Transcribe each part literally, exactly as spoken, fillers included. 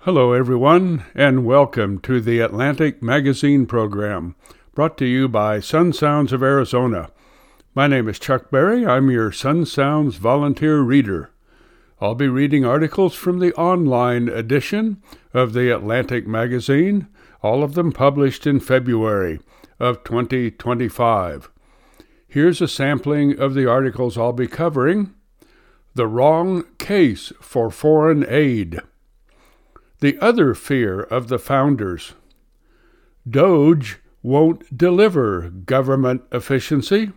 Hello, everyone, and welcome to the Atlantic Magazine program, brought to you by Sun Sounds of Arizona. My name is Chuck Berry. I'm your Sun Sounds volunteer reader. I'll be reading articles from the online edition of the Atlantic Magazine, all of them published in February of twenty twenty-five. Here's a sampling of the articles I'll be covering. The Wrong Case for Foreign Aid. The other fear of the founders. Doge won't deliver government efficiency.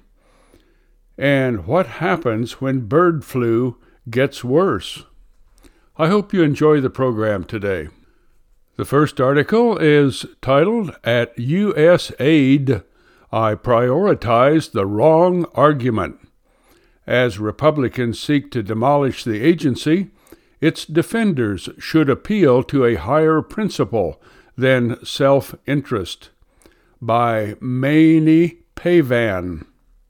And what happens when bird flu gets worse? I hope you enjoy the program today. The first article is titled, At U S Aid, I Prioritize the Wrong Argument. As Republicans seek to demolish the agency, its defenders should appeal to a higher principle than self-interest. By Maney Pavan.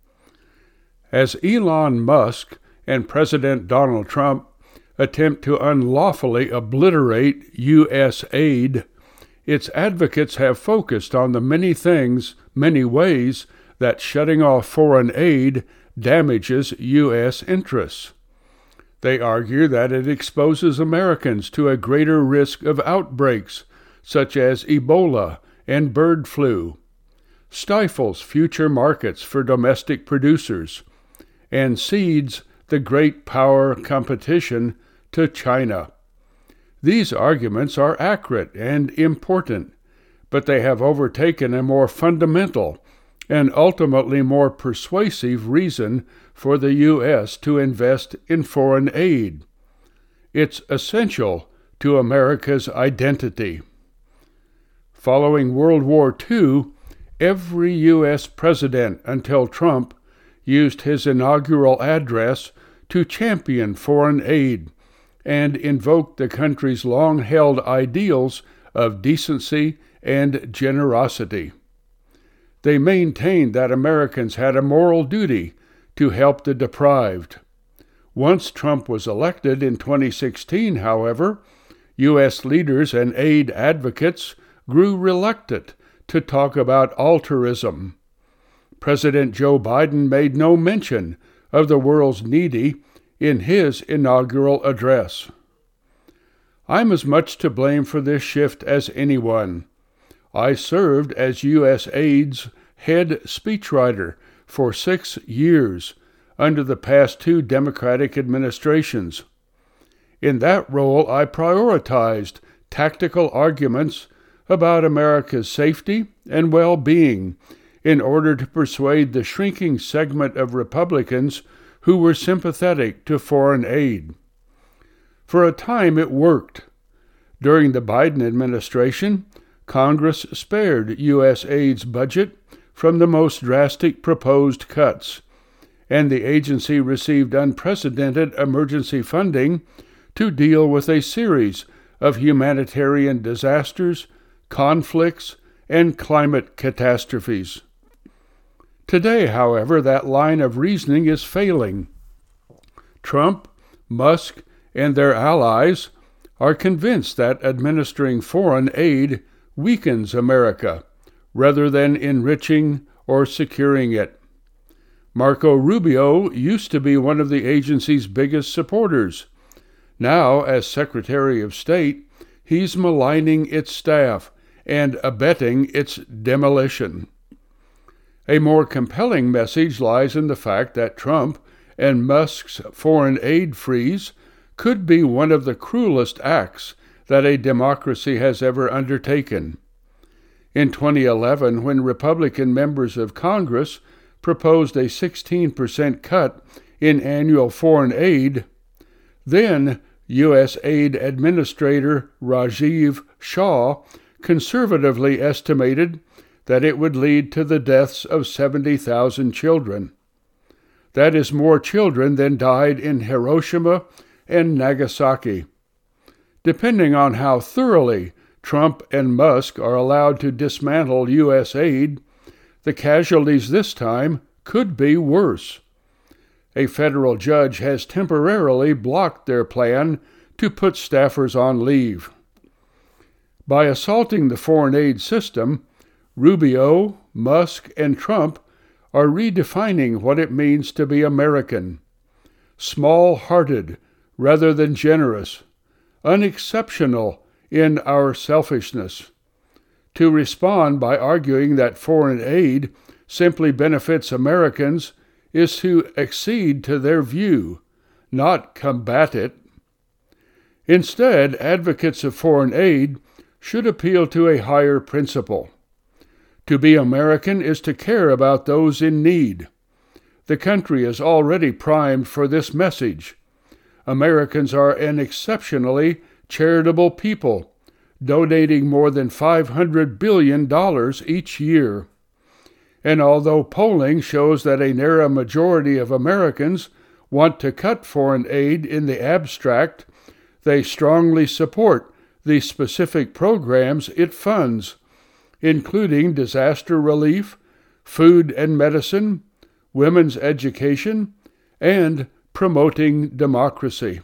As Elon Musk and President Donald Trump attempt to unlawfully obliterate U S aid, its advocates have focused on the many things, many ways that shutting off foreign aid damages U S interests. They argue that it exposes Americans to a greater risk of outbreaks, such as Ebola and bird flu, stifles future markets for domestic producers, and cedes the great power competition to China. These arguments are accurate and important, but they have overtaken a more fundamental and ultimately more persuasive reason for the U S to invest in foreign aid. It's essential to America's identity. Following World War Two, every U S president until Trump used his inaugural address to champion foreign aid and invoke the country's long-held ideals of decency and generosity. They maintained that Americans had a moral duty to help the deprived. Once Trump was elected in twenty sixteen, however, U S leaders and aid advocates grew reluctant to talk about altruism. President Joe Biden made no mention of the world's needy in his inaugural address. I'm as much to blame for this shift as anyone. I served as U S Aid's head speechwriter for six years under the past two Democratic administrations. In that role, I prioritized tactical arguments about America's safety and well-being in order to persuade the shrinking segment of Republicans who were sympathetic to foreign aid. For a time, it worked. During the Biden administration, Congress spared U S aid's budget from the most drastic proposed cuts, and the agency received unprecedented emergency funding to deal with a series of humanitarian disasters, conflicts, and climate catastrophes. Today, however, that line of reasoning is failing. Trump, Musk, and their allies are convinced that administering foreign aid weakens America rather than enriching or securing it. Marco Rubio used to be one of the agency's biggest supporters. Now, as Secretary of State, he's maligning its staff and abetting its demolition. A more compelling message lies in the fact that Trump and Musk's foreign aid freeze could be one of the cruelest acts that a democracy has ever undertaken. In twenty eleven, when Republican members of Congress proposed a sixteen percent cut in annual foreign aid, then U S Aid Administrator Rajiv Shah conservatively estimated that it would lead to the deaths of seventy thousand children. That is more children than died in Hiroshima and Nagasaki. Depending on how thoroughly Trump and Musk are allowed to dismantle U S aid, the casualties this time could be worse. A federal judge has temporarily blocked their plan to put staffers on leave. By assaulting the foreign aid system, Rubio, Musk, and Trump are redefining what it means to be American. Small-hearted rather than generous, unexceptional in our selfishness. To respond by arguing that foreign aid simply benefits Americans is to accede to their view, not combat it. Instead, advocates of foreign aid should appeal to a higher principle. To be American is to care about those in need. The country is already primed for this message. Americans are an exceptionally charitable people, donating more than five hundred billion dollars each year. And although polling shows that a narrow majority of Americans want to cut foreign aid in the abstract, they strongly support the specific programs it funds, including disaster relief, food and medicine, women's education, and promoting democracy.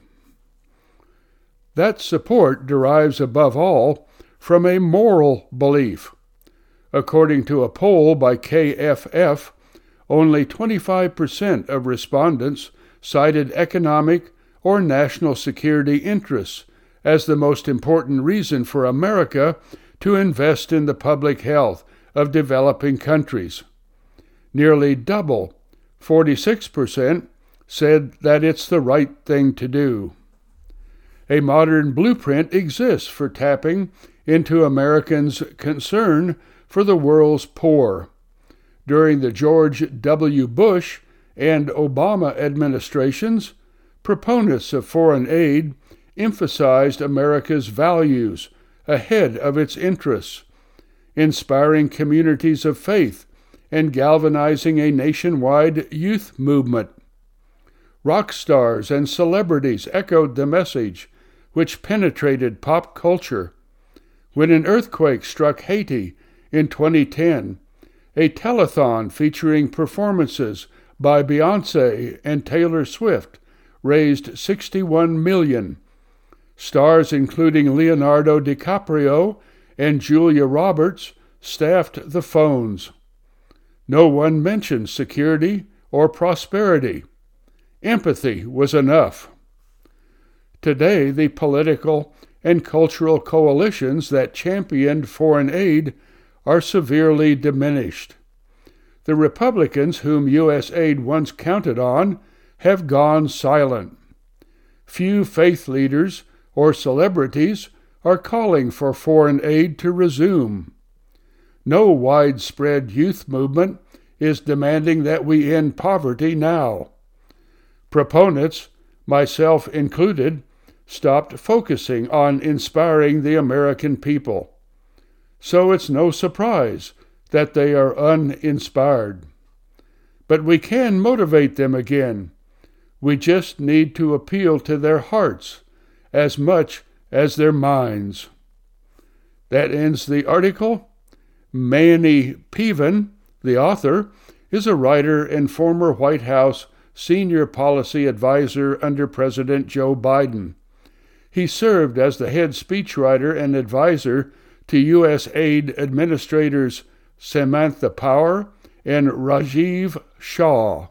That support derives above all from a moral belief. According to a poll by K F F, only twenty-five percent of respondents cited economic or national security interests as the most important reason for America to invest in the public health of developing countries. Nearly double, forty-six percent, said that it's the right thing to do. A modern blueprint exists for tapping into Americans' concern for the world's poor. During the George W. Bush and Obama administrations, proponents of foreign aid emphasized America's values ahead of its interests, inspiring communities of faith and galvanizing a nationwide youth movement. Rock stars and celebrities echoed the message, which penetrated pop culture. When an earthquake struck Haiti in twenty ten, a telethon featuring performances by Beyoncé and Taylor Swift raised sixty-one million dollars. Stars including Leonardo DiCaprio and Julia Roberts staffed the phones. No one mentioned security or prosperity. Empathy was enough. Today, the political and cultural coalitions that championed foreign aid are severely diminished. The Republicans whom U S aid once counted on have gone silent. Few faith leaders or celebrities are calling for foreign aid to resume. No widespread youth movement is demanding that we end poverty now. Proponents, myself included, stopped focusing on inspiring the American people. So it's no surprise that they are uninspired. But we can motivate them again. We just need to appeal to their hearts as much as their minds. That ends the article. Manny Piven, the author, is a writer and former White House senior policy advisor under President Joe Biden. He served as the head speechwriter and advisor to U S aid administrators Samantha Power and Rajiv Shah.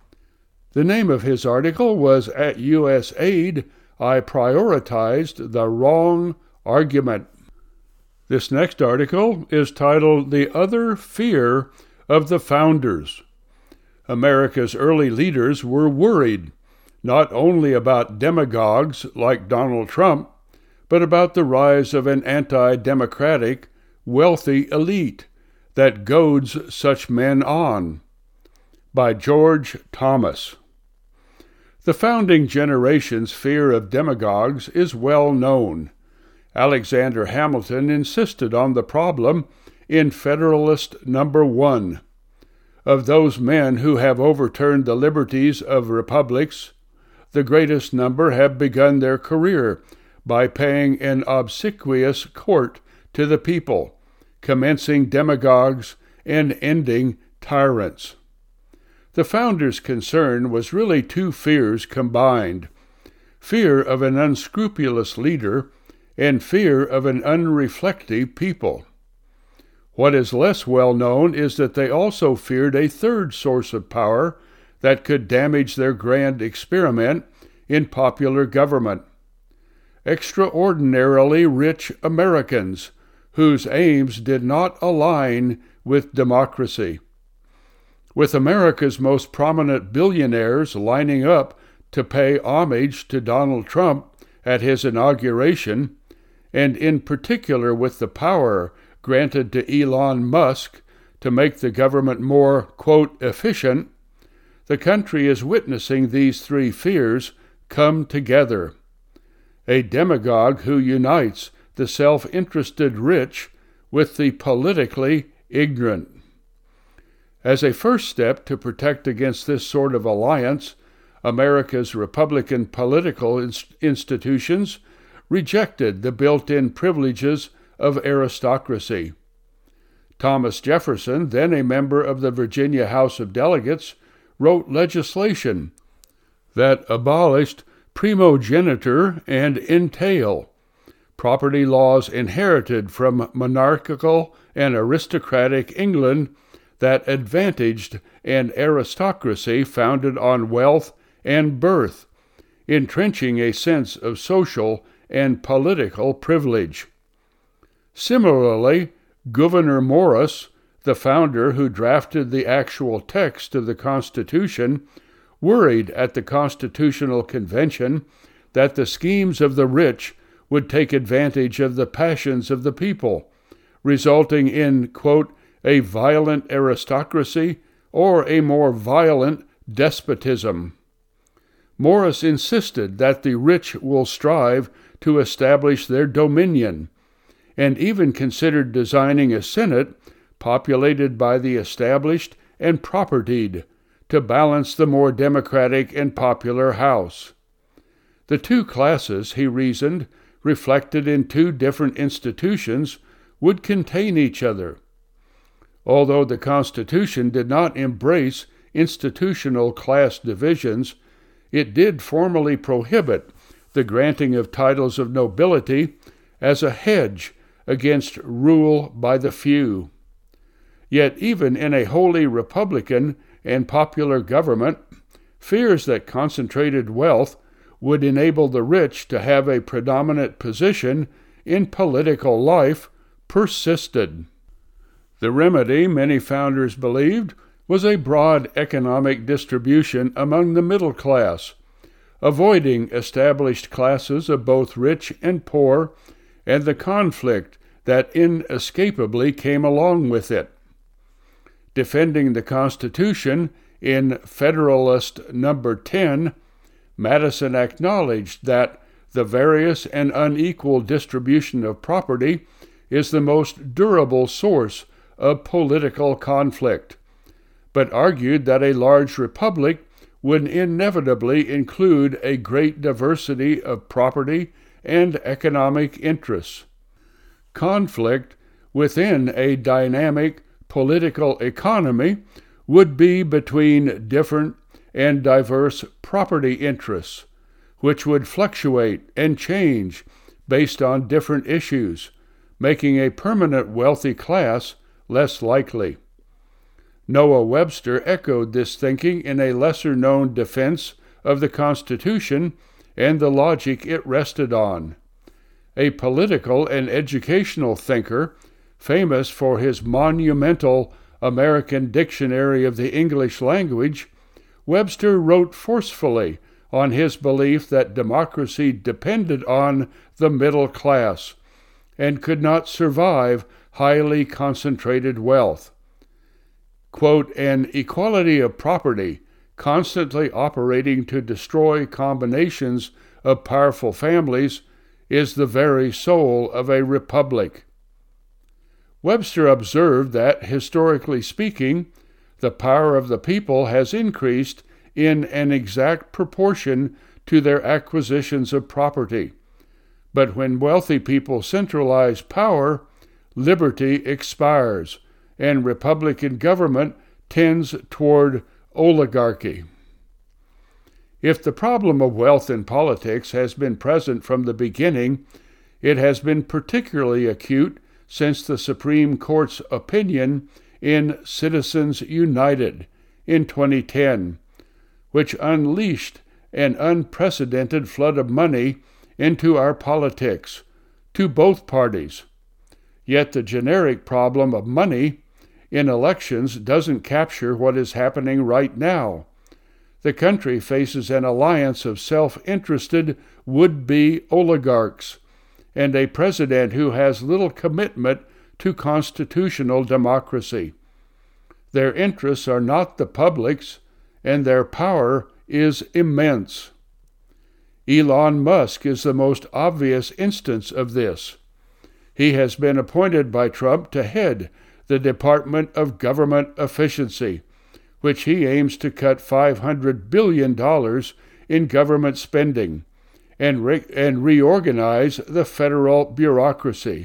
The name of his article was At U S aid, I Prioritized the Wrong Argument. This next article is titled The Other Fear of the Founders. America's early leaders were worried not only about demagogues like Donald Trump, but about the rise of an anti-democratic, wealthy elite that goads such men on. By George Thomas. The founding generation's fear of demagogues is well known. Alexander Hamilton insisted on the problem in Federalist Number One. Of those men who have overturned the liberties of republics, the greatest number have begun their career by paying an obsequious court to the people, commencing demagogues and ending tyrants. The founders' concern was really two fears combined: fear of an unscrupulous leader and fear of an unreflective people. What is less well known is that they also feared a third source of power that could damage their grand experiment in popular government: extraordinarily rich Americans whose aims did not align with democracy. With America's most prominent billionaires lining up to pay homage to Donald Trump at his inauguration, and in particular with the power granted to Elon Musk to make the government more, quote, efficient, the country is witnessing these three fears come together. A demagogue who unites the self-interested rich with the politically ignorant. As a first step to protect against this sort of alliance, America's Republican political inst- institutions rejected the built-in privileges of aristocracy. Thomas Jefferson, then a member of the Virginia House of Delegates, wrote legislation that abolished primogeniture and entail, property laws inherited from monarchical and aristocratic England that advantaged an aristocracy founded on wealth and birth, entrenching a sense of social and political privilege. Similarly, Gouverneur Morris, the founder who drafted the actual text of the Constitution, worried at the Constitutional Convention that the schemes of the rich would take advantage of the passions of the people, resulting in, quote, a violent aristocracy or a more violent despotism. Morris insisted that the rich will strive to establish their dominion, and even considered designing a Senate populated by the established and propertied to balance the more democratic and popular House. The two classes, he reasoned, reflected in two different institutions, would contain each other. Although the Constitution did not embrace institutional class divisions, it did formally prohibit the granting of titles of nobility as a hedge against rule by the few. Yet even in a wholly Republican and popular government, fears that concentrated wealth would enable the rich to have a predominant position in political life persisted. The remedy, many founders believed, was a broad economic distribution among the middle class, avoiding established classes of both rich and poor and the conflict that inescapably came along with it. Defending the Constitution in Federalist Number ten, Madison acknowledged that the various and unequal distribution of property is the most durable source of political conflict, but argued that a large republic would inevitably include a great diversity of property and economic interests. Conflict within a dynamic political economy would be between different and diverse property interests, which would fluctuate and change based on different issues, making a permanent wealthy class less likely. Noah Webster echoed this thinking in a lesser-known defense of the Constitution and the logic it rested on. A political and educational thinker, famous for his monumental American Dictionary of the English Language, Webster wrote forcefully on his belief that democracy depended on the middle class and could not survive highly concentrated wealth. Quote, an equality of property constantly operating to destroy combinations of powerful families is the very soul of a republic. Webster observed that, historically speaking, the power of the people has increased in an exact proportion to their acquisitions of property. But when wealthy people centralize power, liberty expires, and Republican government tends toward oligarchy. If the problem of wealth in politics has been present from the beginning, It has been particularly acute since the Supreme Court's opinion in Citizens United in twenty ten, which unleashed an unprecedented flood of money into our politics, to both parties. Yet the generic problem of money in elections doesn't capture what is happening right now. The country faces an alliance of self-interested would-be oligarchs and a president who has little commitment to constitutional democracy. Their interests are not the public's, and their power is immense. Elon Musk is the most obvious instance of this. He has been appointed by Trump to head the Department of Government Efficiency, which he aims to cut five hundred billion dollars in government spending and, re- and reorganize the federal bureaucracy.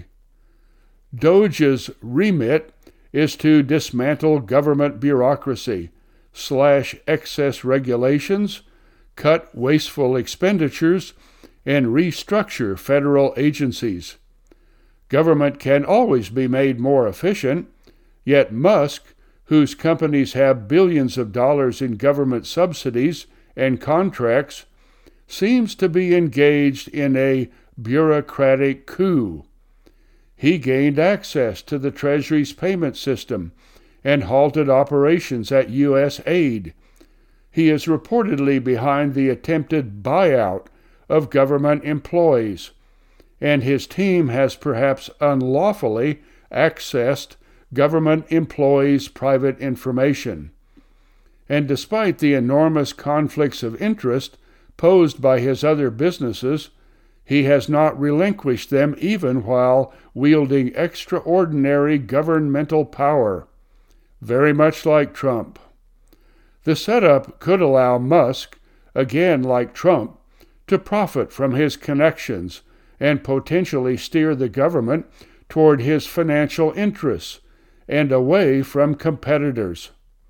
Doge's remit is to dismantle government bureaucracy, slash excess regulations, cut wasteful expenditures, and restructure federal agencies. Government can always be made more efficient, yet Musk, whose companies have billions of dollars in government subsidies and contracts, seems to be engaged in a bureaucratic coup. He gained access to the Treasury's payment system and halted operations at U S aid. He is reportedly behind the attempted buyout of government employees, and his team has perhaps unlawfully accessed government employees' private information. And despite the enormous conflicts of interest posed by his other businesses, he has not relinquished them even while wielding extraordinary governmental power, very much like Trump. The setup could allow Musk, again like Trump, to profit from his connections and potentially steer the government toward his financial interests and away from competitors.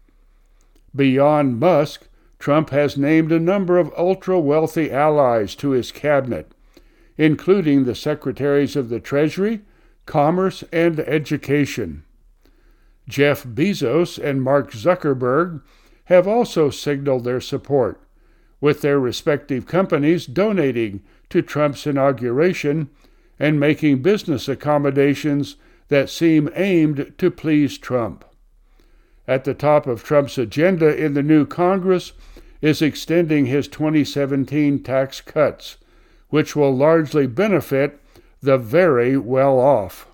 Beyond Musk, Trump has named a number of ultra-wealthy allies to his cabinet, including the Secretaries of the Treasury, Commerce, and Education. Jeff Bezos and Mark Zuckerberg have also signaled their support, with their respective companies donating to Trump's inauguration and making business accommodations that seem aimed to please Trump. At the top of Trump's agenda in the new Congress is extending his twenty seventeen tax cuts, which will largely benefit the very well-off.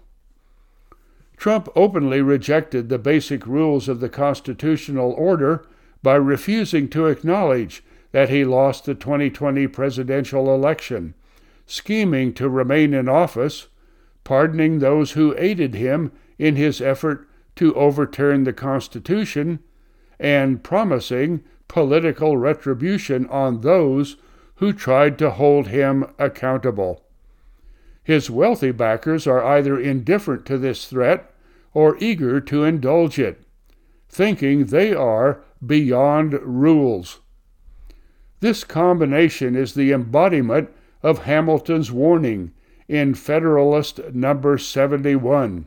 Trump openly rejected the basic rules of the constitutional order by refusing to acknowledge that he lost the twenty twenty presidential election, scheming to remain in office, pardoning those who aided him in his effort to overturn the Constitution, and promising political retribution on those who tried to hold him accountable. His wealthy backers are either indifferent to this threat or eager to indulge it, thinking they are beyond rules. This combination is the embodiment of Hamilton's warning in Federalist number seventy-one,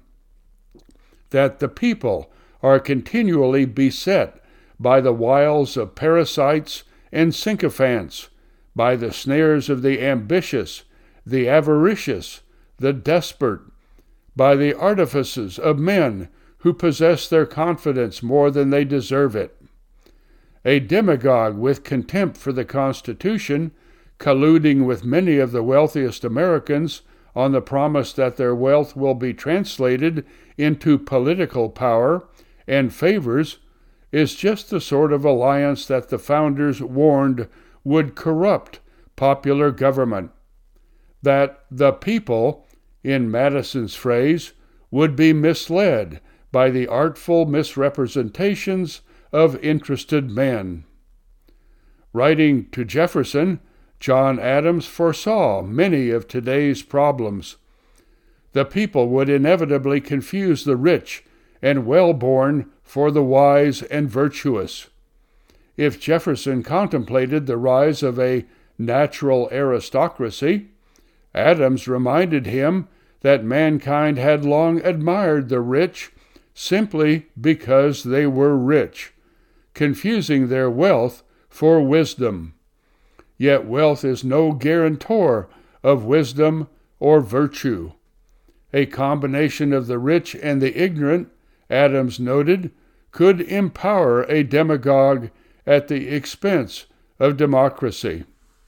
that the people are continually beset by the wiles of parasites and sycophants, by the snares of the ambitious, the avaricious, the desperate, by the artifices of men who possess their confidence more than they deserve it. A demagogue with contempt for the Constitution, colluding with many of the wealthiest Americans on the promise that their wealth will be translated into political power and favors, is just the sort of alliance that the founders warned would corrupt popular government, that the people, in Madison's phrase, would be misled by the artful misrepresentations of interested men. Writing to Jefferson, John Adams foresaw many of today's problems. The people would inevitably confuse the rich and well-born for the wise and virtuous. If Jefferson contemplated the rise of a natural aristocracy, Adams reminded him that mankind had long admired the rich simply because they were rich, confusing their wealth for wisdom. Yet wealth is no guarantor of wisdom or virtue. A combination of the rich and the ignorant, Adams noted, could empower a demagogue at the expense of democracy.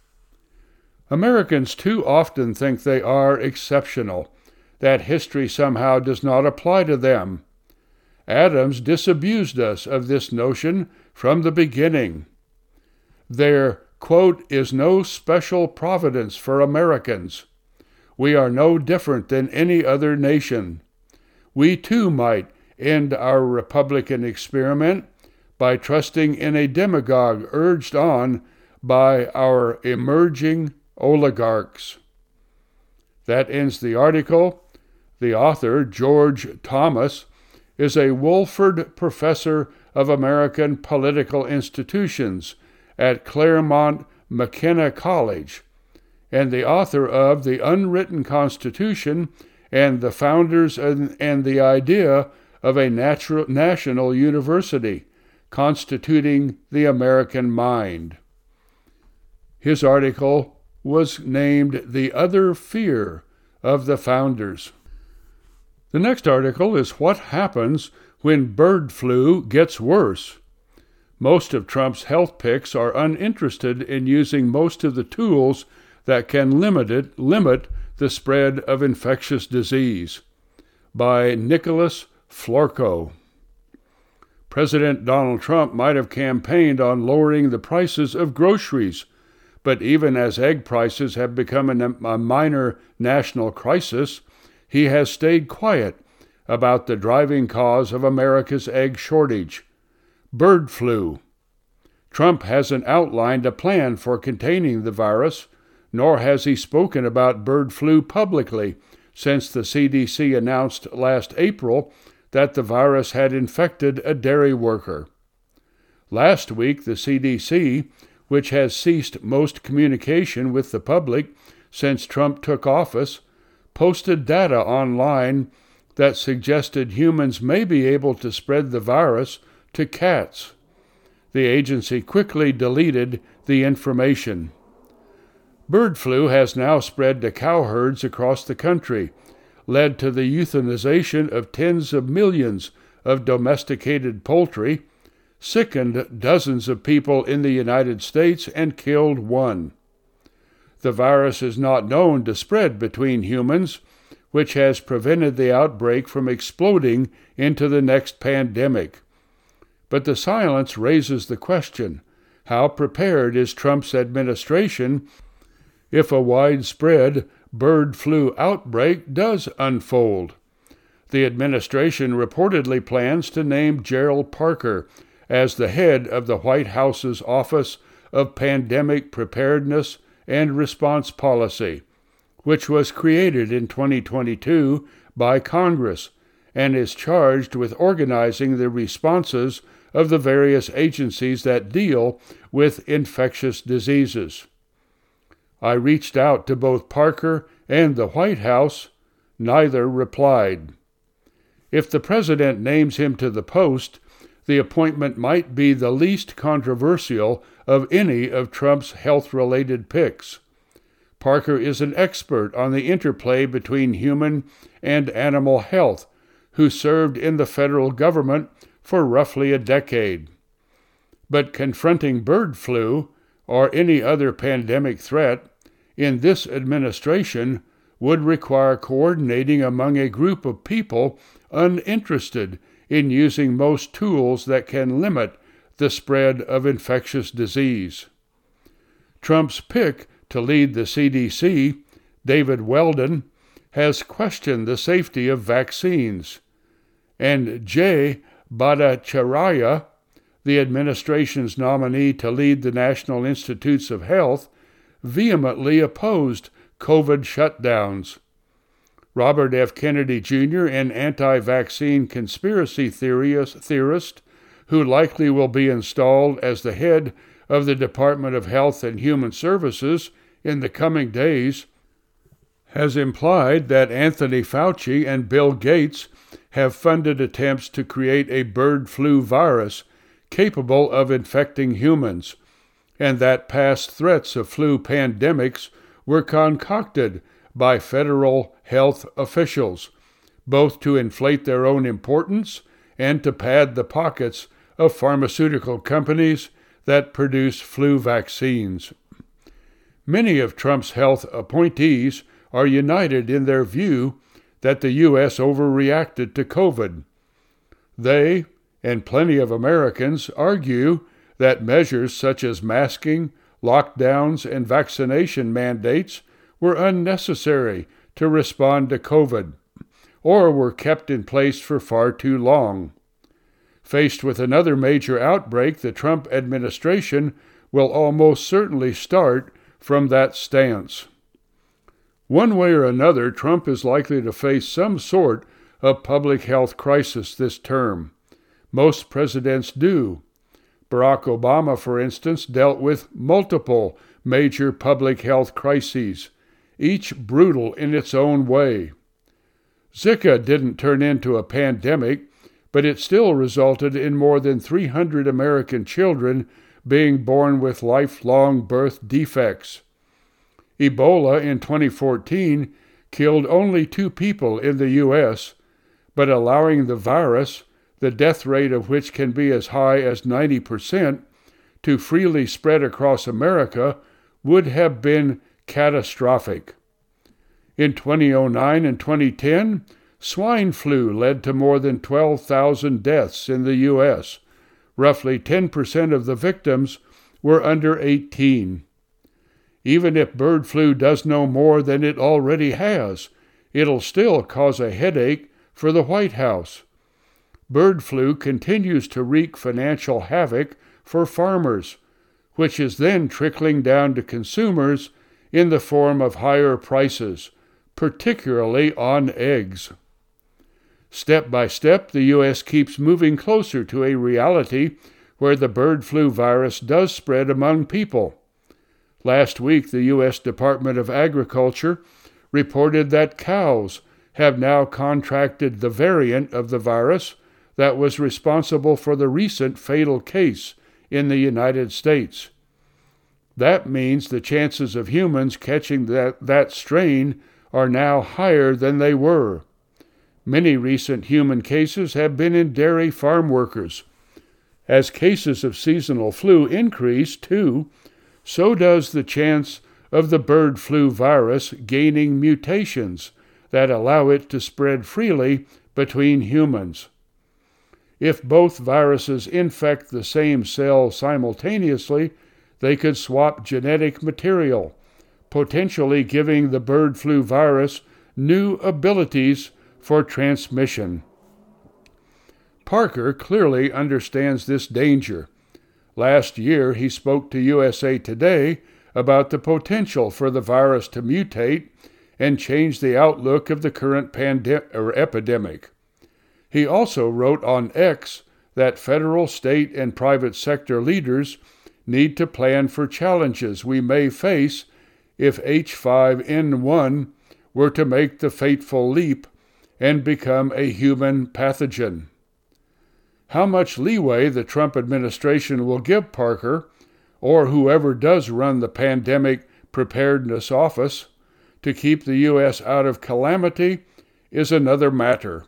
Americans too often think they are exceptional, that history somehow does not apply to them. Adams disabused us of this notion from the beginning. There, quote, is no special providence for Americans. We are no different than any other nation. We too might end our Republican experiment by trusting in a demagogue urged on by our emerging oligarchs. That ends the article. The author, George Thomas, is a Woolford Professor of American Political Institutions at Claremont McKenna College, and the author of The Unwritten Constitution and the Founders and, and the Idea of a natural, National University, Constituting the American Mind. His article was named The Other Fear of the Founders. The next article is What Happens When Bird Flu Gets Worse. Most of Trump's health picks are uninterested in using most of the tools that can limit it, limit the spread of infectious disease. By Nicholas Florko. President Donald Trump might have campaigned on lowering the prices of groceries, but even as egg prices have become a minor national crisis, he has stayed quiet about the driving cause of America's egg shortage, bird flu. Trump hasn't outlined a plan for containing the virus, nor has he spoken about bird flu publicly since the C D C announced last April that the virus had infected a dairy worker. Last week, the C D C, which has ceased most communication with the public since Trump took office, posted data online that suggested humans may be able to spread the virus to cats. The agency quickly deleted the information. Bird flu has now spread to cow herds across the country, led to the euthanization of tens of millions of domesticated poultry, sickened dozens of people in the United States, and killed one. The virus is not known to spread between humans, which has prevented the outbreak from exploding into the next pandemic. But the silence raises the question, how prepared is Trump's administration if a widespread bird flu outbreak does unfold? The administration reportedly plans to name Gerald Parker as the head of the White House's Office of Pandemic Preparedness and Response Policy, which was created in twenty twenty-two by Congress and is charged with organizing the responses of the various agencies that deal with infectious diseases. I reached out to both Parker and the White House. Neither replied. If the president names him to the post, the appointment might be the least controversial of any of Trump's health-related picks. Parker is an expert on the interplay between human and animal health, who served in the federal government for roughly a decade. But confronting bird flu, or any other pandemic threat, in this administration would require coordinating among a group of people uninterested in using most tools that can limit the spread of infectious disease. Trump's pick to lead the C D C, David Weldon, has questioned the safety of vaccines, and Jay Bhattacharya, the administration's nominee to lead the National Institutes of Health, vehemently opposed COVID shutdowns. Robert F. Kennedy Junior, an anti-vaccine conspiracy theorist who likely will be installed as the head of the Department of Health and Human Services in the coming days, has implied that Anthony Fauci and Bill Gates have funded attempts to create a bird flu virus capable of infecting humans, and that past threats of flu pandemics were concocted by federal health officials, both to inflate their own importance and to pad the pockets of pharmaceutical companies that produce flu vaccines. Many of Trump's health appointees are united in their view that the U S overreacted to COVID. They, and plenty of Americans, argue that measures such as masking, lockdowns, and vaccination mandates were unnecessary to respond to COVID, or were kept in place for far too long. Faced with another major outbreak, the Trump administration will almost certainly start from that stance. One way or another, Trump is likely to face some sort of public health crisis this term. Most presidents do. Barack Obama, for instance, dealt with multiple major public health crises, each brutal in its own way. Zika didn't turn into a pandemic, but it still resulted in more than three hundred American children being born with lifelong birth defects. Ebola in twenty fourteen killed only two people in the U S, but allowing the virus, the death rate of which can be as high as ninety percent, to freely spread across America would have been catastrophic. In two thousand nine and twenty ten, swine flu led to more than twelve thousand deaths in the U S. Roughly ten percent of the victims were under eighteen. Even if bird flu does no more than it already has, it'll still cause a headache for the White House. Bird flu continues to wreak financial havoc for farmers, which is then trickling down to consumers in the form of higher prices, particularly on eggs. Step by step, the U S keeps moving closer to a reality where the bird flu virus does spread among people. Last week, the U S Department of Agriculture reported that cows have now contracted the variant of the virus that was responsible for the recent fatal case in the United States. That means the chances of humans catching that, that strain are now higher than they were. Many recent human cases have been in dairy farm workers. As cases of seasonal flu increase, too, so does the chance of the bird flu virus gaining mutations that allow it to spread freely between humans. If both viruses infect the same cell simultaneously, they could swap genetic material, potentially giving the bird flu virus new abilities for transmission. Parker clearly understands this danger. Last year, he spoke to U S A Today about the potential for the virus to mutate and change the outlook of the current pandemic or epidemic. He also wrote on X that federal, state, and private sector leaders need to plan for challenges we may face if H five N one were to make the fateful leap and become a human pathogen. How much leeway the Trump administration will give Parker, or whoever does run the Pandemic Preparedness Office, to keep the U S out of calamity is another matter.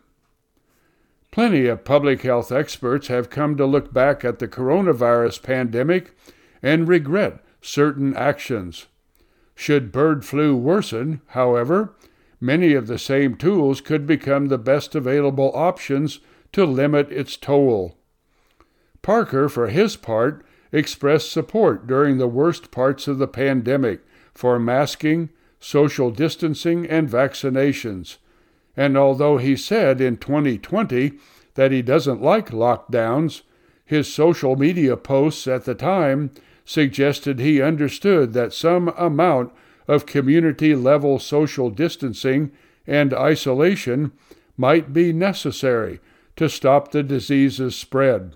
Plenty of public health experts have come to look back at the coronavirus pandemic and regret certain actions. Should bird flu worsen, however, many of the same tools could become the best available options to limit its toll. Parker, for his part, expressed support during the worst parts of the pandemic for masking, social distancing, and vaccinations. And although he said in twenty twenty that he doesn't like lockdowns, his social media posts at the time suggested he understood that some amount of community-level social distancing and isolation might be necessary to stop the disease's spread.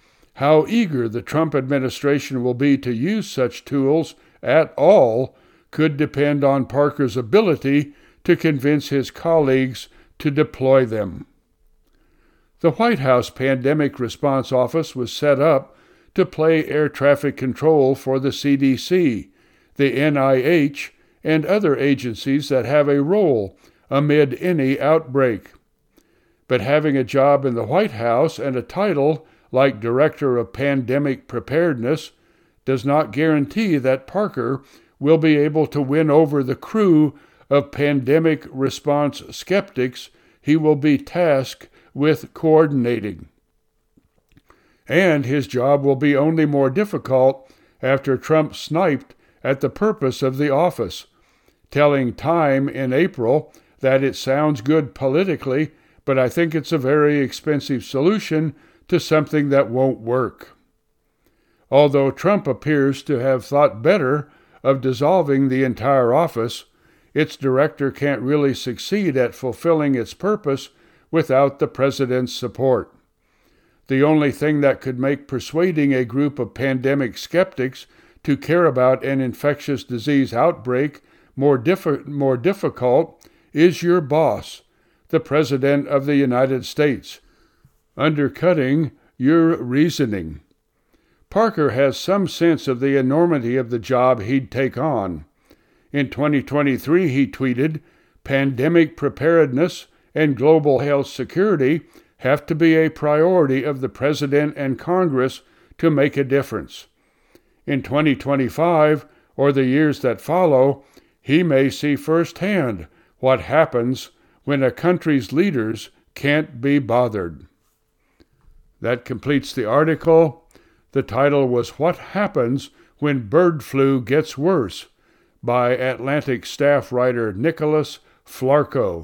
How eager the Trump administration will be to use such tools at all could depend on Parker's ability to convince his colleagues to deploy them. The White House Pandemic Response Office was set up to play air traffic control for the C D C, the N I H, and other agencies that have a role amid any outbreak. But having a job in the White House and a title like Director of Pandemic Preparedness does not guarantee that Parker will be able to win over the crew of pandemic response skeptics he will be tasked with coordinating. And his job will be only more difficult after Trump sniped at the purpose of the office, telling Time in April that it sounds good politically, but I think it's a very expensive solution to something that won't work. Although Trump appears to have thought better of dissolving the entire office, its director can't really succeed at fulfilling its purpose without the president's support. The only thing that could make persuading a group of pandemic skeptics to care about an infectious disease outbreak more, diffi- more difficult is your boss, the President of the United States, undercutting your reasoning. Parker has some sense of the enormity of the job he'd take on. In twenty twenty-three, he tweeted, "Pandemic preparedness and global health security have to be a priority of the President and Congress to make a difference." In twenty twenty-five, or the years that follow, he may see firsthand what happens when a country's leaders can't be bothered. That completes the article. The title was What Happens When Bird Flu Gets Worse by Atlantic staff writer Nicholas Flarco.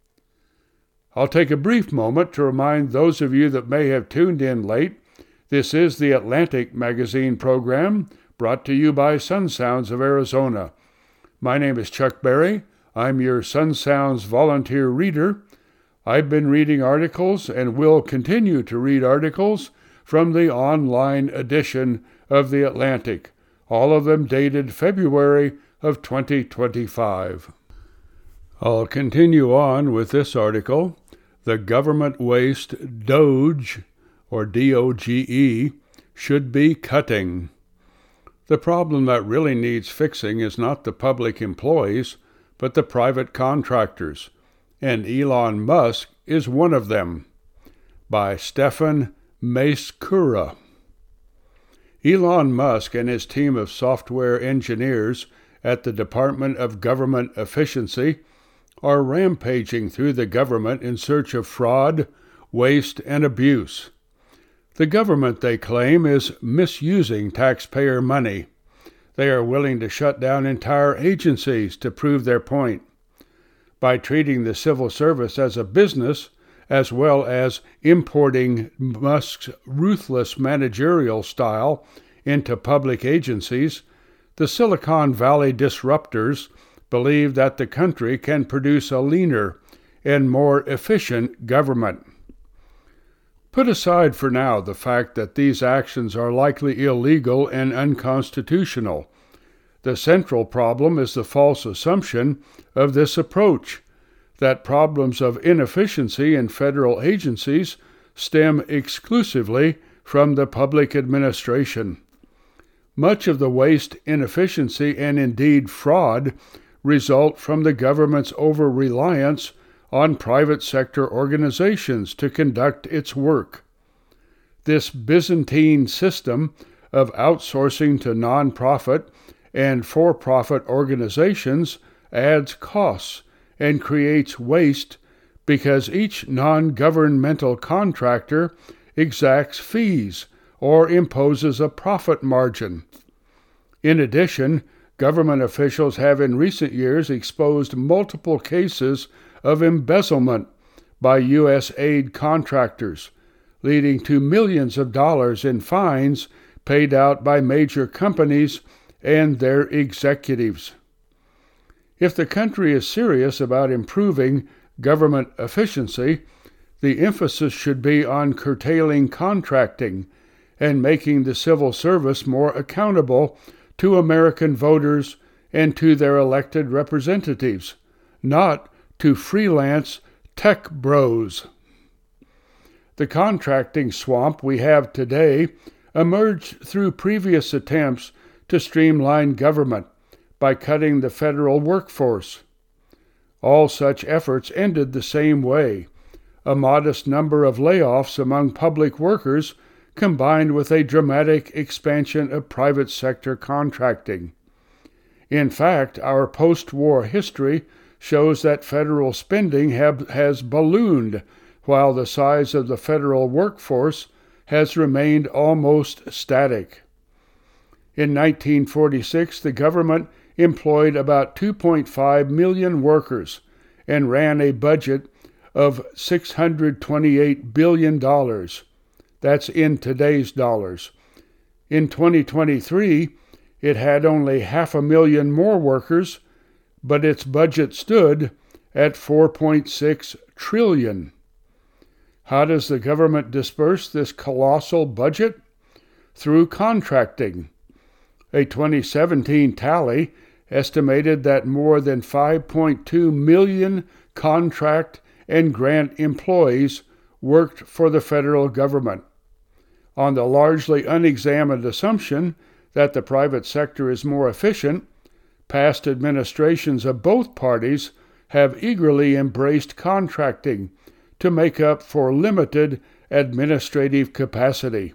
I'll take a brief moment to remind those of you that may have tuned in late. This is the Atlantic Magazine program brought to you by Sun Sounds of Arizona. My name is Chuck Berry. I'm your Sun Sounds volunteer reader. I've been reading articles and will continue to read articles from the online edition of the Atlantic, all of them dated February of twenty twenty-five. I'll continue on with this article. The government waste DOGE, or D O G E, should be cutting. The problem that really needs fixing is not the public employees, but the private contractors, and Elon Musk is one of them. By Stefan Maeskura. Elon Musk and his team of software engineers at the Department of Government Efficiency are rampaging through the government in search of fraud, waste, and abuse. The government, they claim, is misusing taxpayer money. They are willing to shut down entire agencies to prove their point. By treating the civil service as a business, as well as importing Musk's ruthless managerial style into public agencies, the Silicon Valley disruptors believe that the country can produce a leaner and more efficient government. Put aside for now the fact that these actions are likely illegal and unconstitutional. The central problem is the false assumption of this approach, that problems of inefficiency in federal agencies stem exclusively from the public administration. Much of the waste, inefficiency, and indeed fraud result from the government's over-reliance on private sector organizations to conduct its work. This Byzantine system of outsourcing to non-profit and for-profit organizations adds costs and creates waste because each non-governmental contractor exacts fees or imposes a profit margin. In addition, government officials have in recent years exposed multiple cases of embezzlement by U S aid contractors, leading to millions of dollars in fines paid out by major companies and their executives. If the country is serious about improving government efficiency, the emphasis should be on curtailing contracting and making the civil service more accountable to American voters and to their elected representatives, not to freelance tech bros. The contracting swamp we have today emerged through previous attempts to streamline government by cutting the federal workforce. All such efforts ended the same way: a modest number of layoffs among public workers combined with a dramatic expansion of private sector contracting. In fact, our post-war history shows that federal spending have, has ballooned, while the size of the federal workforce has remained almost static. In nineteen forty-six, the government employed about two point five million workers and ran a budget of six hundred twenty-eight billion dollars. That's in today's dollars. In twenty twenty-three, it had only half a million more workers, but its budget stood at four point six trillion dollars. How does the government disperse this colossal budget? Through contracting. A twenty seventeen tally estimated that more than five point two million contract and grant employees worked for the federal government. On the largely unexamined assumption that the private sector is more efficient, past administrations of both parties have eagerly embraced contracting to make up for limited administrative capacity.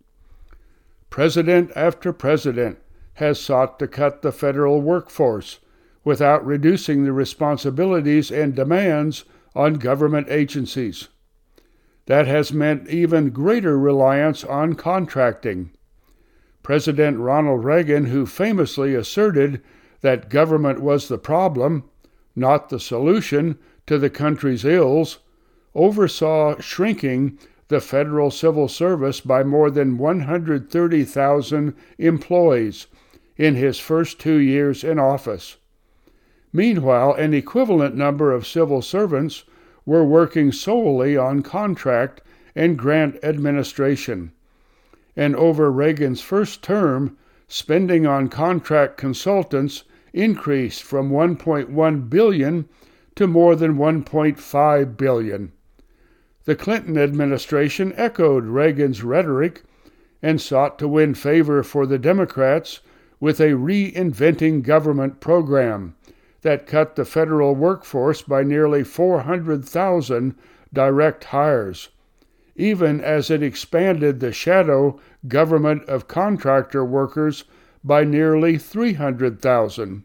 President after president has sought to cut the federal workforce without reducing the responsibilities and demands on government agencies. That has meant even greater reliance on contracting. President Ronald Reagan, who famously asserted that government was the problem, not the solution to the country's ills, oversaw shrinking the federal civil service by more than one hundred thirty thousand employees in his first two years in office. Meanwhile, an equivalent number of civil servants were working solely on contract and grant administration. And over Reagan's first term, spending on contract consultants increased from one point one billion dollars to more than one point five billion dollars. The Clinton administration echoed Reagan's rhetoric and sought to win favor for the Democrats with a reinventing government program that cut the federal workforce by nearly four hundred thousand direct hires, even as it expanded the shadow government of contractor workers by nearly three hundred thousand.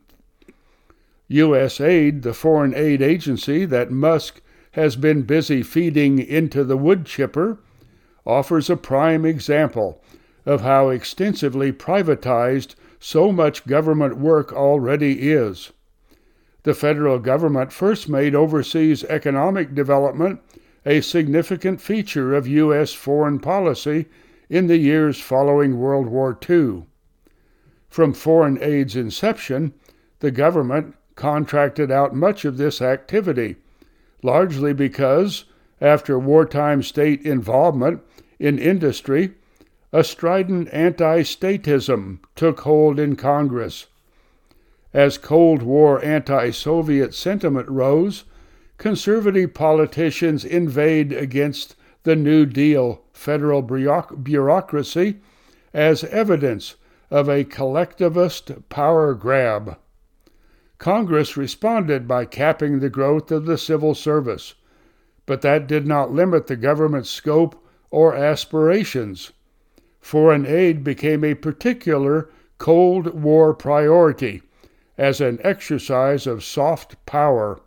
U S Aid, the foreign aid agency that Musk has been busy feeding into the wood chipper, offers a prime example of how extensively privatized so much government work already is. The federal government first made overseas economic development a significant feature of U S foreign policy in the years following World War Two. From foreign aid's inception, the government contracted out much of this activity, largely because, after wartime state involvement in industry, a strident anti-statism took hold in Congress. As Cold War anti-Soviet sentiment rose, conservative politicians inveighed against the New Deal federal bureaucracy as evidence of a collectivist power grab. Congress responded by capping the growth of the civil service, but that did not limit the government's scope or aspirations. Foreign aid became a particular Cold War priority as an exercise of soft power.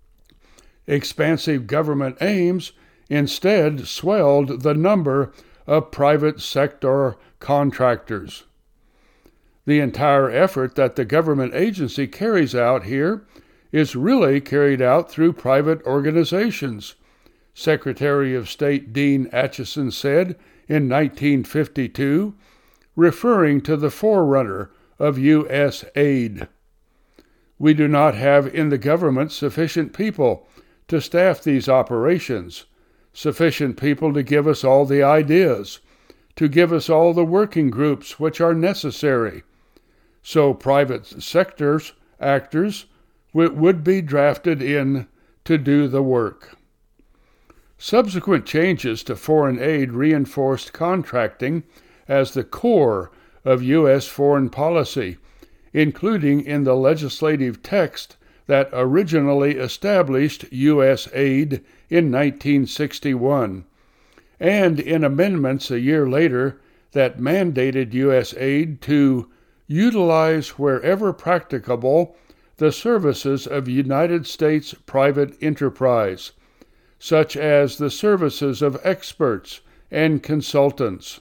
Expansive government aims instead swelled the number of private sector contractors. The entire effort that the government agency carries out here is really carried out through private organizations, Secretary of State Dean Acheson said in nineteen fifty-two, referring to the forerunner of U S aid. We do not have in the government sufficient people to staff these operations, sufficient people to give us all the ideas, to give us all the working groups which are necessary. so private sectors actors w- would be drafted in to do the work. Subsequent changes to foreign aid reinforced contracting as the core of U S foreign policy, including in the legislative text that originally established U S aid in nineteen sixty-one, and in amendments a year later that mandated U S aid to utilize wherever practicable the services of United States private enterprise, such as the services of experts and consultants.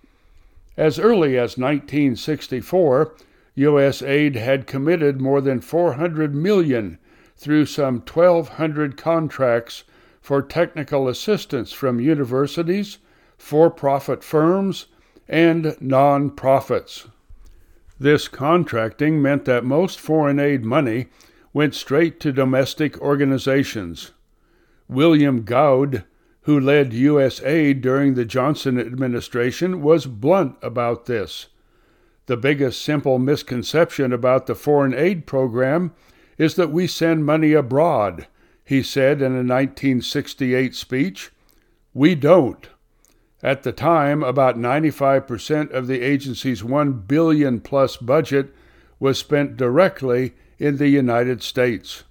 As early as nineteen sixty-four, U S aid had committed more than four hundred million dollars through some twelve hundred contracts for technical assistance from universities, for-profit firms, and non-profits. This contracting meant that most foreign aid money went straight to domestic organizations. William Goud, who led U S aid during the Johnson administration, was blunt about this. The biggest simple misconception about the foreign aid program is that we send money abroad, he said in a nineteen sixty-eight speech. We don't. At the time, about ninety-five percent of the agency's one billion dollars plus budget was spent directly in the United States.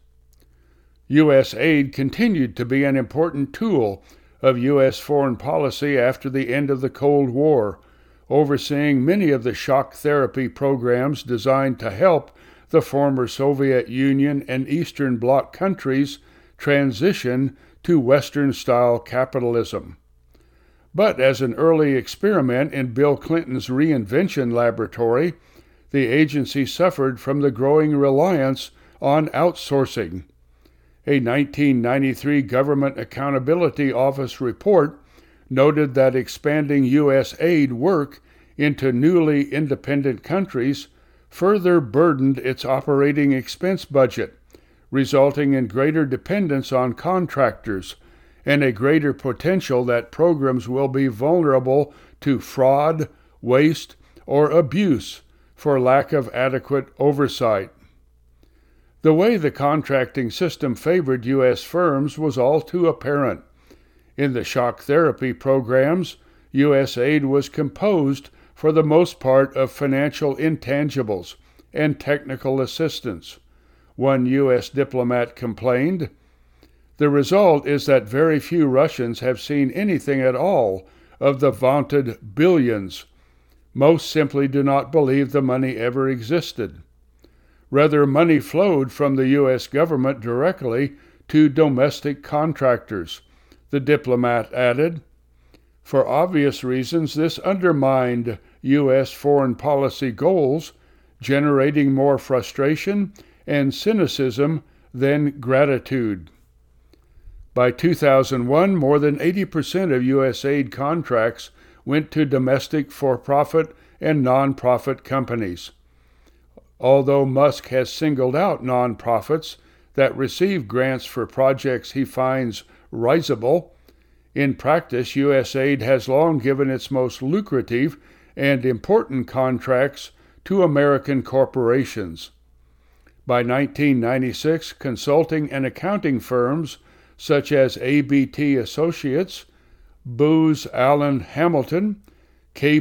U S aid continued to be an important tool of U S foreign policy after the end of the Cold War, overseeing many of the shock therapy programs designed to help the former Soviet Union and Eastern Bloc countries transition to Western-style capitalism. But as an early experiment in Bill Clinton's reinvention laboratory, the agency suffered from the growing reliance on outsourcing. A nineteen ninety-three Government Accountability Office report noted that expanding U S aid work into newly independent countries further burdened its operating expense budget, resulting in greater dependence on contractors and a greater potential that programs will be vulnerable to fraud, waste, or abuse for lack of adequate oversight. The way the contracting system favored U S firms was all too apparent. In the shock therapy programs, U S aid was composed for the most part of financial intangibles and technical assistance. One U S diplomat complained, "The result is that very few Russians have seen anything at all of the vaunted billions. Most simply do not believe the money ever existed. Rather, money flowed from the U S government directly to domestic contractors," the diplomat added. For obvious reasons, this undermined U S foreign policy goals, generating more frustration and cynicism than gratitude. By two thousand one, more than eighty percent of U S aid contracts went to domestic for-profit and non-profit companies. Although Musk has singled out nonprofits that receive grants for projects he finds risible, in practice U S aid has long given its most lucrative and important contracts to American corporations. By nineteen ninety-six, consulting and accounting firms such as A B T Associates, Booz Allen Hamilton, K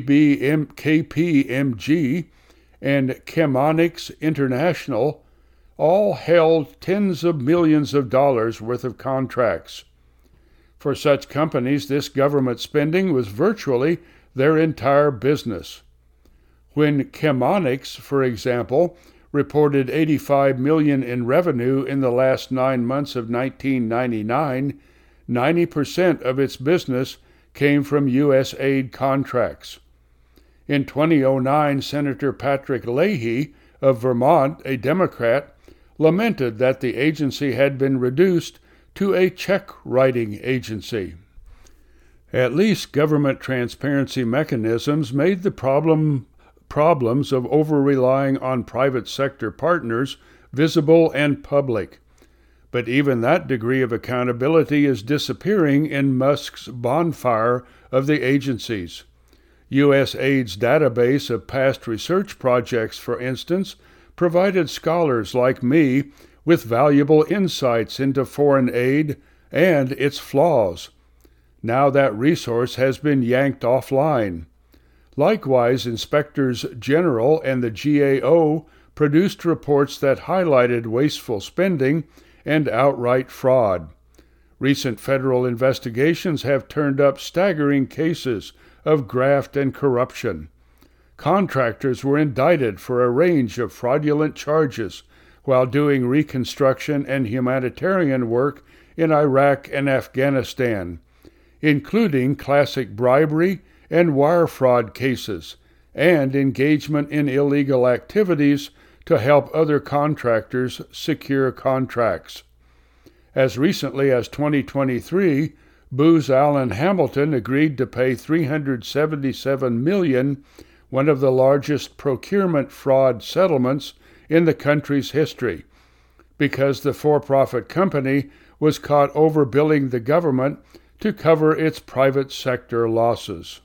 P M G, and Chemonics International all held tens of millions of dollars worth of contracts. For such companies, this government spending was virtually their entire business. When Chemonics, for example, reported eighty-five million dollars in revenue in the last nine months of nineteen ninety-nine, ninety percent of its business came from U S aid contracts. In two thousand nine, Senator Patrick Leahy of Vermont, a Democrat, lamented that the agency had been reduced to a check-writing agency. At least government transparency mechanisms made the problem problems of over-relying on private sector partners visible and public. But even that degree of accountability is disappearing in Musk's bonfire of the agencies. USAID's database of past research projects, for instance, provided scholars like me with valuable insights into foreign aid and its flaws. Now that resource has been yanked offline. Likewise, inspectors general and the G A O produced reports that highlighted wasteful spending and outright fraud. Recent federal investigations have turned up staggering cases of graft and corruption. Contractors were indicted for a range of fraudulent charges while doing reconstruction and humanitarian work in Iraq and Afghanistan, including classic bribery and wire fraud cases, and engagement in illegal activities to help other contractors secure contracts. As recently as twenty twenty-three, Booz Allen Hamilton agreed to pay three hundred seventy-seven million dollars, one of the largest procurement fraud settlements in the country's history, because the for-profit company was caught overbilling the government to cover its private sector losses.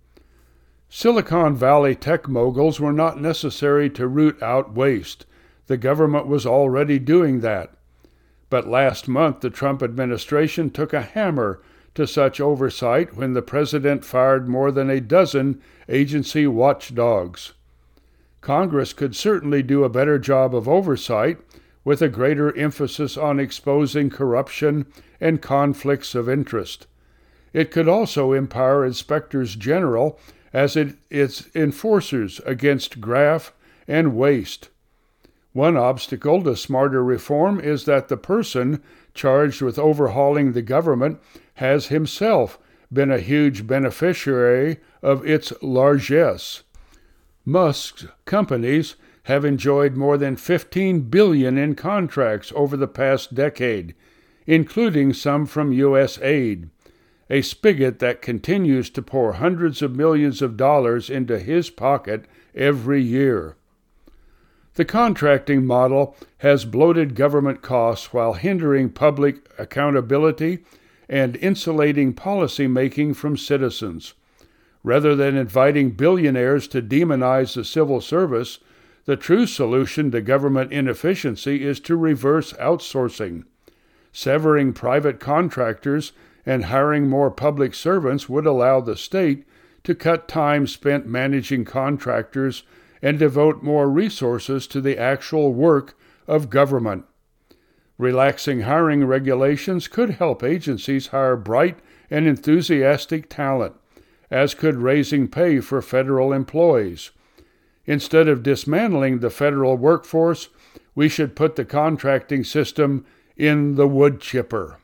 Silicon Valley tech moguls were not necessary to root out waste. The government was already doing that. But last month, the Trump administration took a hammer to such oversight when the president fired more than a dozen agency watchdogs. Congress could certainly do a better job of oversight, with a greater emphasis on exposing corruption and conflicts of interest. It could also empower inspectors general as it, its enforcers against graft and waste. One obstacle to smarter reform is that the person charged with overhauling the government has himself been a huge beneficiary of its largesse. Musk's companies have enjoyed more than fifteen billion dollars in contracts over the past decade, including some from U S aid, a spigot that continues to pour hundreds of millions of dollars into his pocket every year. The contracting model has bloated government costs while hindering public accountability and insulating policy-making from citizens. Rather than inviting billionaires to demonize the civil service, the true solution to government inefficiency is to reverse outsourcing. Severing private contractors and hiring more public servants would allow the state to cut time spent managing contractors and devote more resources to the actual work of government. Relaxing hiring regulations could help agencies hire bright and enthusiastic talent, as could raising pay for federal employees. Instead of dismantling the federal workforce, we should put the contracting system in the wood chipper.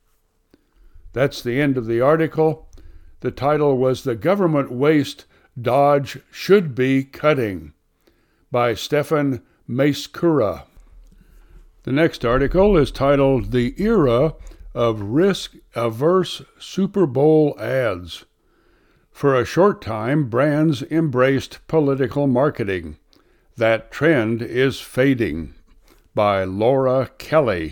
That's the end of the article. The title was The Government Waste Dodge Should Be Cutting by Stefan Maeskura. The next article is titled The Era of Risk-Averse Super Bowl Ads. For a short time, brands embraced political marketing. That trend is fading, by Laura Kelly.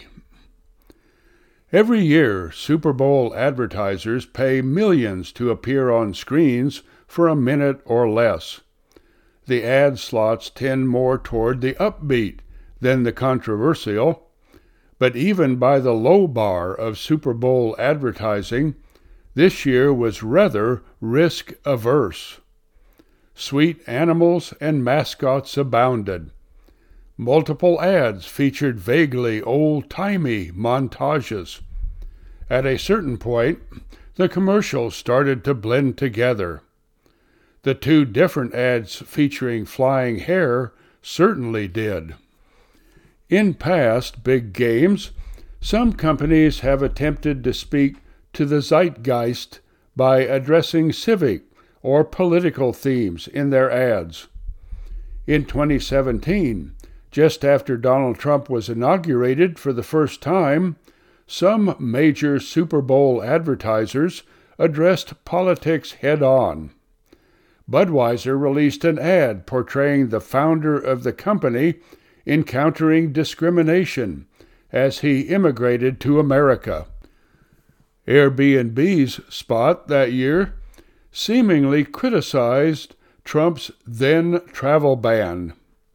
Every year, Super Bowl advertisers pay millions to appear on screens for a minute or less. The ad slots tend more toward the upbeat than the controversial, but even by the low bar of Super Bowl advertising, this year was rather risk-averse. Sweet animals and mascots abounded. Multiple ads featured vaguely old-timey montages. At a certain point, the commercials started to blend together. The two different ads featuring flying hair certainly did. In past big games, some companies have attempted to speak to the zeitgeist by addressing civic or political themes in their ads. In twenty seventeen, just after Donald Trump was inaugurated for the first time, some major Super Bowl advertisers addressed politics head-on. Budweiser released an ad portraying the founder of the company encountering discrimination as he immigrated to America. Airbnb's spot that year seemingly criticized Trump's then travel ban.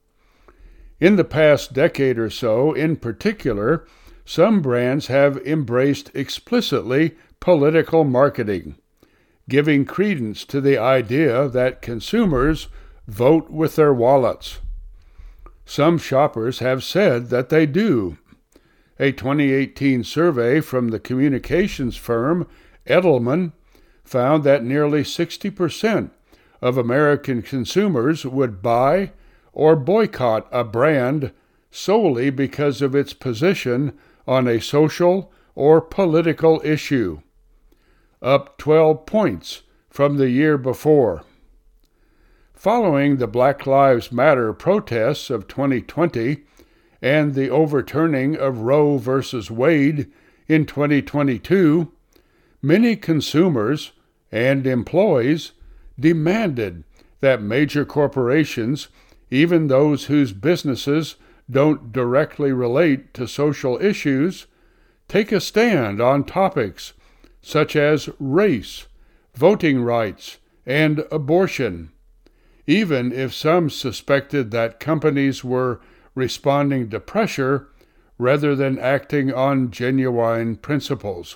In the past decade or so, in particular, some brands have embraced explicitly political marketing, giving credence to the idea that consumers vote with their wallets. Some shoppers have said that they do. A twenty eighteen survey from the communications firm Edelman found that nearly sixty percent of American consumers would buy or boycott a brand solely because of its position on a social or political issue, up twelve points from the year before. Following the Black Lives Matter protests of twenty twenty and the overturning of Roe versus Wade in twenty twenty-two, many consumers and employees demanded that major corporations, even those whose businesses don't directly relate to social issues, take a stand on topics such as race, voting rights, and abortion, even if some suspected that companies were responding to pressure rather than acting on genuine principles.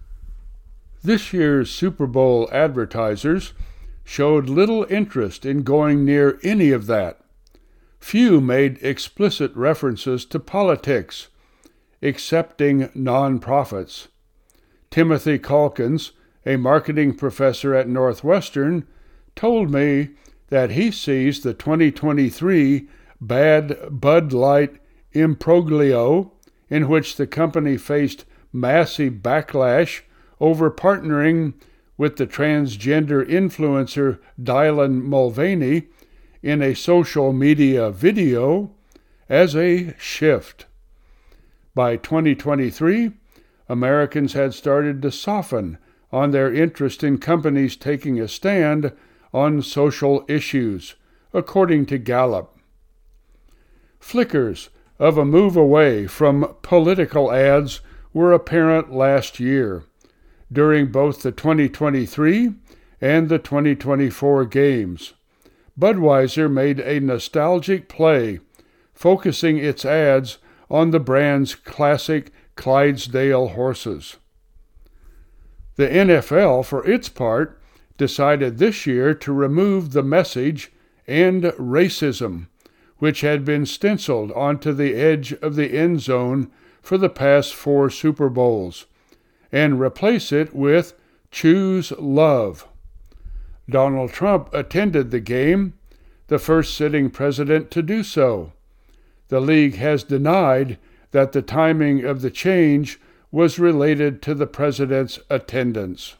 This year's Super Bowl advertisers showed little interest in going near any of that. Few made explicit references to politics, excepting nonprofits. Timothy Calkins, a marketing professor at Northwestern, told me that he sees the twenty twenty-three Bad Bud Light imbroglio, in which the company faced massive backlash over partnering with the transgender influencer Dylan Mulvaney in a social media video, as a shift. By twenty twenty-three, Americans had started to soften on their interest in companies taking a stand on social issues, according to Gallup. Flickers of a move away from political ads were apparent last year, during both the twenty twenty-three and the twenty twenty-four games. Budweiser made a nostalgic play, focusing its ads on the brand's classic Clydesdale horses. The N F L, for its part, decided this year to remove the message "End Racism," which had been stenciled onto the edge of the end zone for the past four Super Bowls, and replace it with "Choose Love." Donald Trump attended the game, the first sitting president to do so. The league has denied that the timing of the change was related to the president's attendance.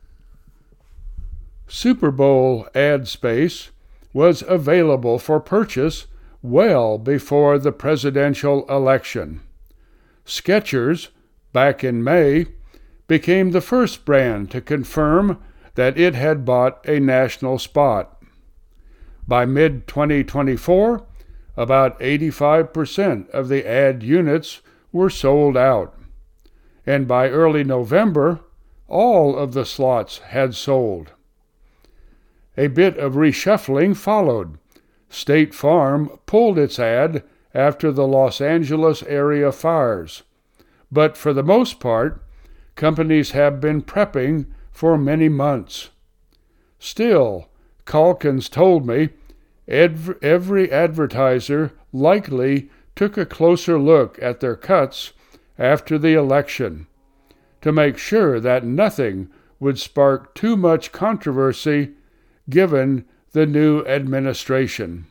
Super Bowl ad space was available for purchase well before the presidential election. Skechers, back in May, became the first brand to confirm that it had bought a national spot. By mid twenty twenty-four, about eighty-five percent of the ad units were sold out, and by early November, all of the slots had sold. A bit of reshuffling followed. State Farm pulled its ad after the Los Angeles area fires, but for the most part, companies have been prepping for many months. Still, Calkins told me every, every advertiser likely took a closer look at their cuts after the election to make sure that nothing would spark too much controversy given the new administration.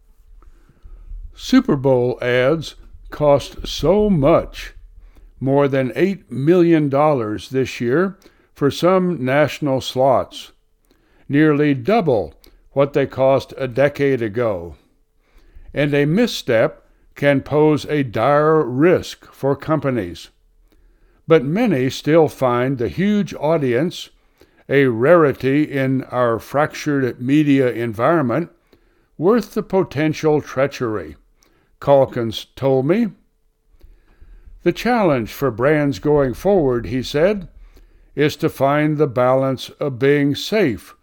Super Bowl ads cost so much, more than eight million dollars this year for some national slots, nearly double what they cost a decade ago. And a misstep can pose a dire risk for companies. But many still find the huge audience, a rarity in our fractured media environment, worth the potential treachery, Calkins told me. The challenge for brands going forward, he said, is to find the balance of being safe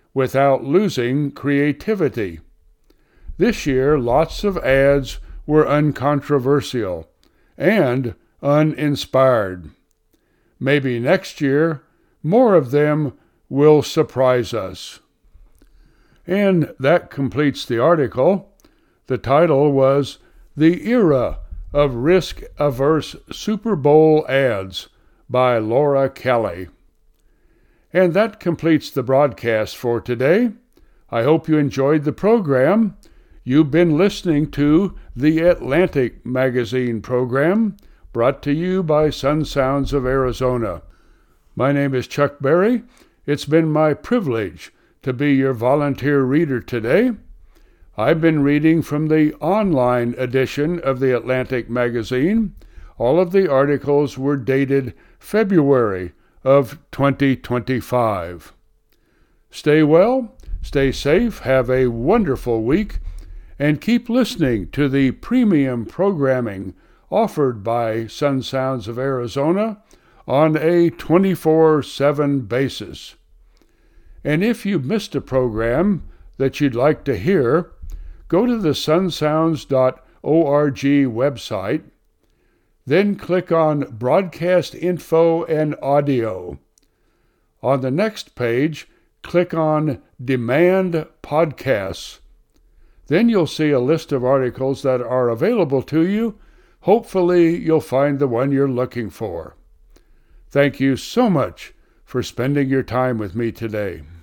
without losing creativity. This year, lots of ads were uncontroversial and uninspired. Maybe next year, more of them will surprise us. And that completes the article. The title was The Era of Risk-Averse Super Bowl Ads by Laura Kelly. And that completes the broadcast for today. I hope you enjoyed the program. You've been listening to the Atlantic Magazine program, brought to you by Sun Sounds of Arizona. My name is Chuck Berry. It's been my privilege to be your volunteer reader today. I've been reading from the online edition of the Atlantic Magazine. All of the articles were dated February of twenty twenty-five. Stay well, stay safe, have a wonderful week, and keep listening to the premium programming offered by Sun Sounds of Arizona on a twenty-four seven basis. And if you missed a program that you'd like to hear, go to the sun sounds dot org website, then click on Broadcast Info and Audio. On the next page, click on Demand Podcasts. Then you'll see a list of articles that are available to you. Hopefully, you'll find the one you're looking for. Thank you so much for spending your time with me today.